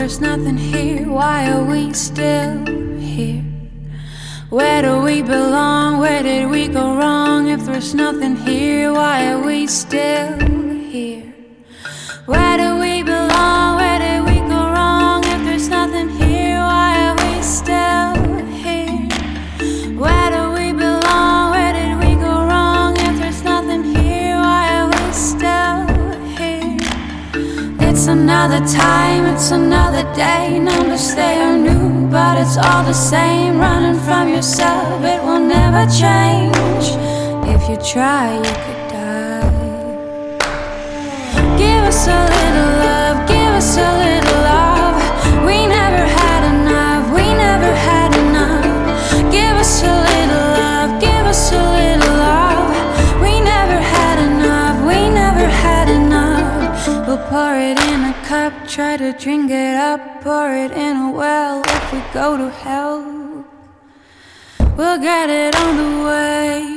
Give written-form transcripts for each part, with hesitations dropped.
there's nothing here, why are we still here? Where do we belong? Where did we go wrong? If there's nothing here, why are we still here? Where do we belong? Where did we go wrong? If there's nothing here, why are we still here? Where do we belong? Where did we go wrong? If there's nothing here, why are we still here? It's another time, it's another day. Numbers they are new, but it's all the same. Running from yourself, it will never change. If you try, you could die. Give us a little love, give us a little love. We never had enough, we never had enough. Give us a little love, give us a little love. We never had enough, we never had enough. We'll pour it in a cup, try to drink it up. Pour it in a well, if we go to hell, we'll get it on the way.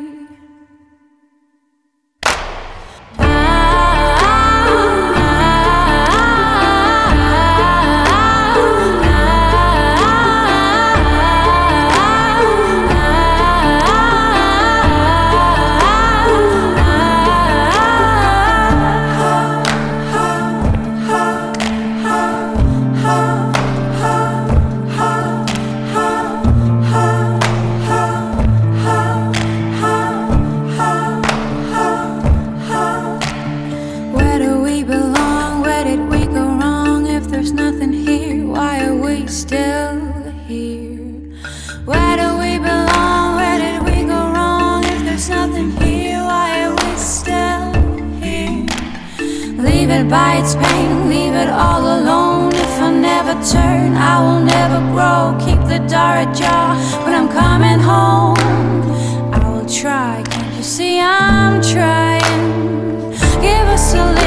Still here. Where do we belong? Where did we go wrong? If there's nothing here, why are we still here? Leave it by its pain, leave it all alone. If I never turn, I will never grow. Keep the door ajar when I'm coming home. I will try, can't you see I'm trying? Give us a